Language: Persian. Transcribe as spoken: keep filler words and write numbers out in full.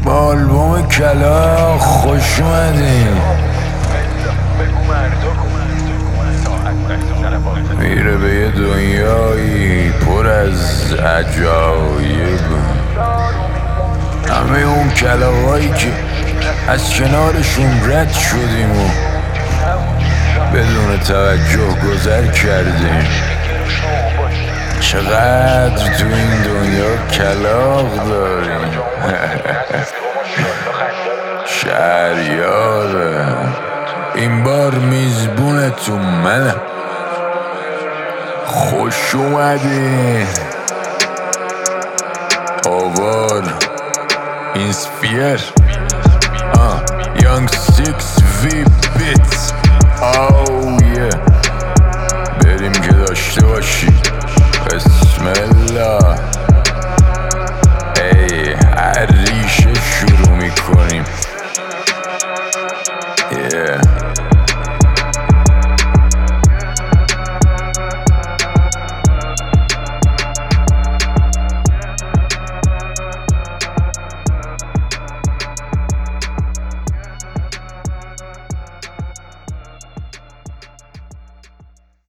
با آلبوم کلاغ خوش اومدین. میره به یه دنیایی پر از عجایب، همه اون کلاغایی که از کنارشون رد شدیم و بدون توجه گذر کردیم. چقدر تو این دنیا کلاغ داریم. شهریاره، این بار میزبونتون منم. خوش اومدین. آوار اینسپیر آه یانگ سیکس وی بیت. آو یه بریم که داشته باشی. بسم الله. ای هر ریشه شروع میکنیم. yeah.